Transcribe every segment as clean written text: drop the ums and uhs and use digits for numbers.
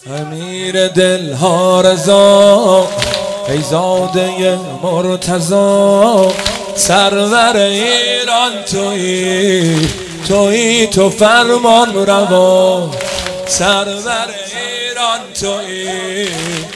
امیر دلها رضا ای زاده مرتضا، سرور ایران تویی تو فرمان روا، سرور ایران تویی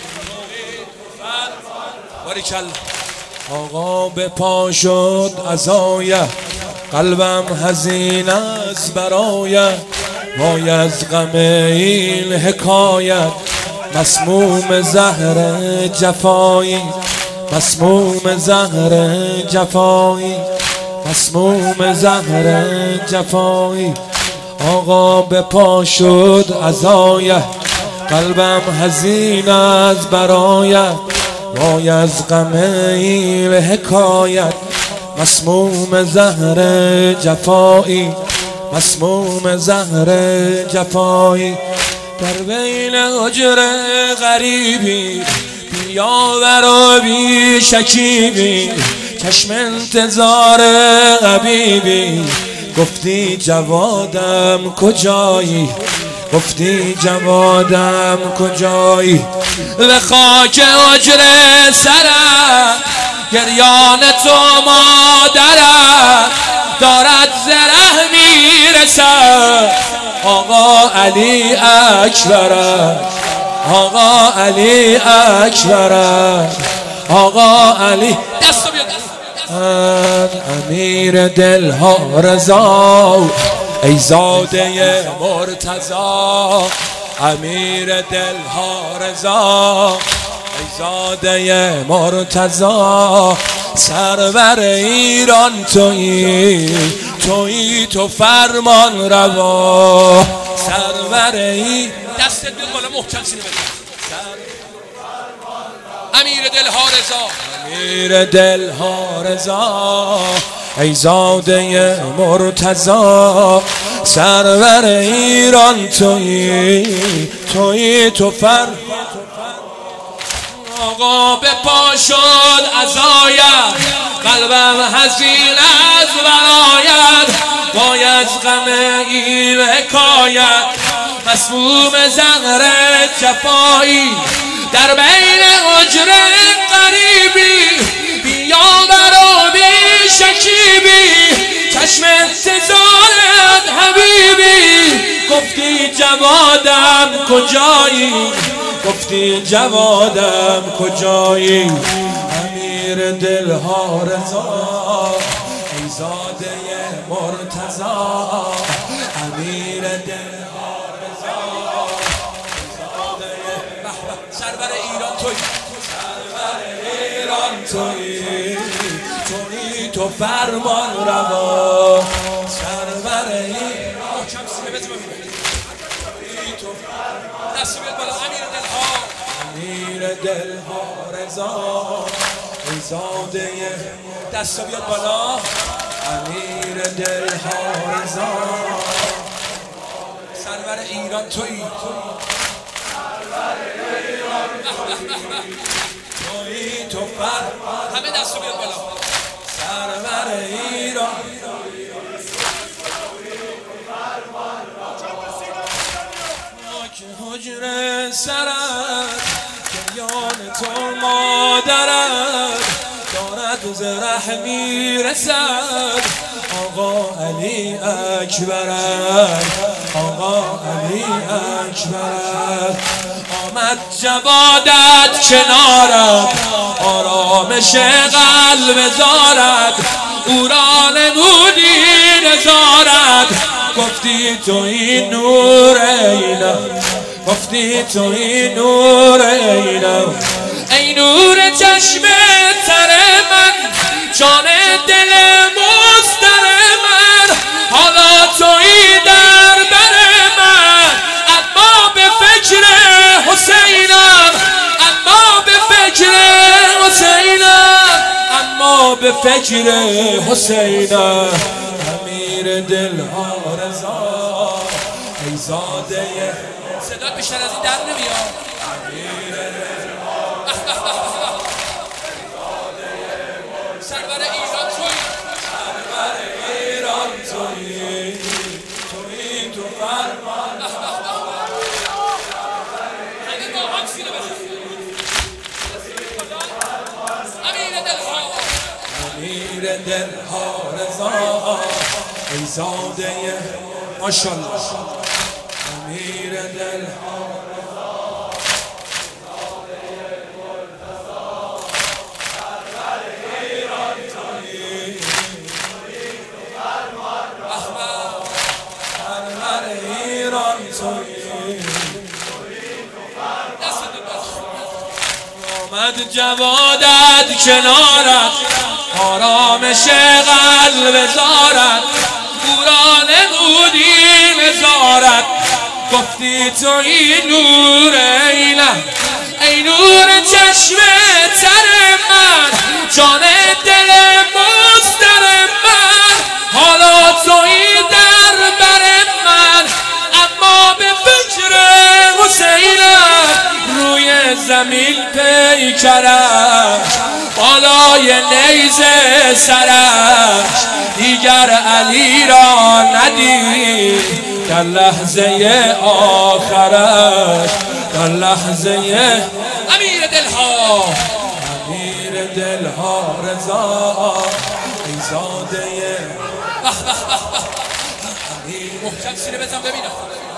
باریکالله. آقا به پا شد عزایه، قلبم حزین از برایه، وای از غم این حکایت، مسموم زهر جفایی، مسموم زهر جفایی، مسموم زهر جفایی. آقا به پا شد عزایه، قلبم حزین از برایه، وای از غم این حکایت، مسموم زهر جفایی، مسموم زهر جفایی. در بین حجر غریبی بیاور و بی شکیبی، چشم انتظار حبیبی، گفتی جوادم کجایی، گفتی جوادم کجایی. به خاک حجر سرم گریان تو مادرم، دارد زره میرسد آقا علی اکبر، آقا علی اکبر، آقا علی. دستو بیاد. امیر دلها رضا ای زاده مرتضا، امیر دلها رضا ای زاده مرتضا، سرور ایران تویی تو فرمان روا، سرور ای. دستت بیاد بالا محکم سینه بزن. امیر دلها رضا، امیر دلها رضا ای زاده مرتضا، سرور ایران تویی تو فرمان. آقا به پا شد عزایه، قلبم حزین از برایت، وای از غم این حکایت، مسموم زهر جفایی. در بین حجر غریبی بیاور و بی شکیبی، چشم انتظارت حبیبی، گفتی جوادم کجایی، گفتی جوادم کجایی. امیر دلها رضا ای زاده مرتضا، امیر دلها رضا ای زاده سرور ایران تویی، سرور ایران تویی تو فرمان روا، سرور ایران. کم سینه بزن ببینم. تو فرمان. دست بیاد بالا. امیر دلها رضا ای زاده، دست بیاد بالا. امیر دلها رضا سرور ایران تویی، سرور ایران تویی تو فرمان. همه دست بیاد بالا. سرور ایران حجر سرت گریان تو مادرت، دارد زره میرسد آقا علی اکبر، آقا علی اکبر. آمد جوادت کنارم، آرامش قلب زارد، او را نمودی نزارد، گفتی تویی نور اینم، گفتی تویی نور اینم، ای نور چشم تر من، جان دل مستر من، حالا تویی در بر من، اما به فکر حسینم، اما به فکر حسینم، اما به فکر حسینم. امیر دلها رضا ای زاده، صدات بیشتر از این در نمیاد. امیر سرور ایران تویی، سرور ایران تویی تو فرمان. امیر دلها رضا ای زاده ماشاءالله امیر دلها آمد جوادت کنارت آرامش قلب زارت قرآن بودی نزارت گفتی تو این نور ای نور چشم تر من جان دل مستر من حالا تویی در بر من اما به فکر حسینم روی زمین پیکرش بالای نیزه سرش دیگر علی را ندید در لحظه آخرش در لحظه امیر دلها رضا ای زاده امیر محکم سینه بزن ببینم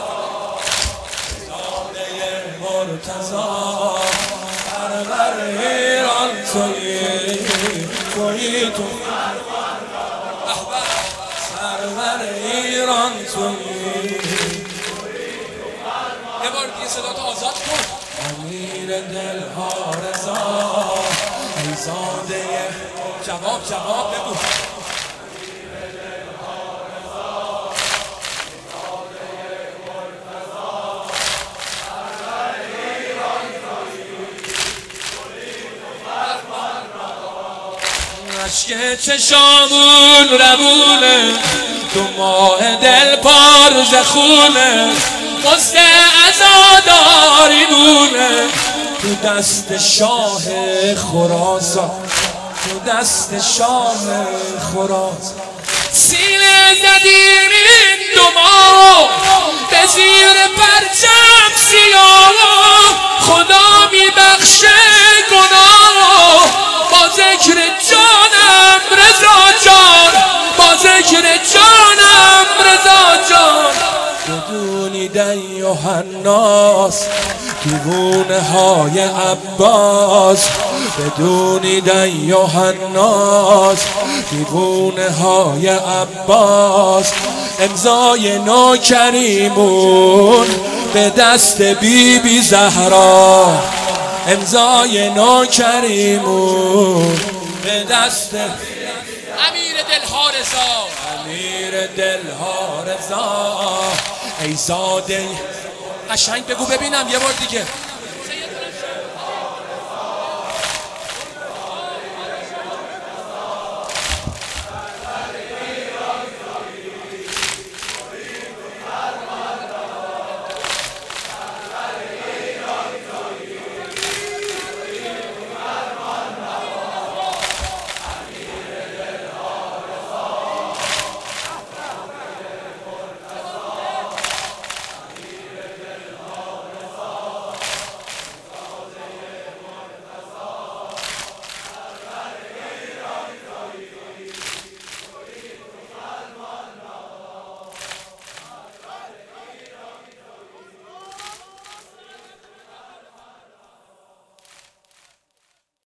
مرتضا سرور ایران تویی تو سرور ایران تویی یه بار دیگه صدا تو آزاد کن امیر دلها رضا ای زاده جواب بگو عشق چشامون ربونه تو ماه دل پارز خونه مزد عزاداری مونه تو دست شاه خراسان تو دست شاه خراسان سینه زدیم این دو ماه به زیر پرچم سیاه خدا میبخشه گناه با ذکر جانم رضا جان با ذکر جانم رضا جان بدونید ایها الناس دیوونه های عباس بدونید ایها الناس دیوونه های عباس امضای نوکریمون به دست بی زهرا امضای نوکریمون به دست امیر دلها رضا امیر دلها رضا ای زاده قشنگ بگو ببینم یه بار دیگه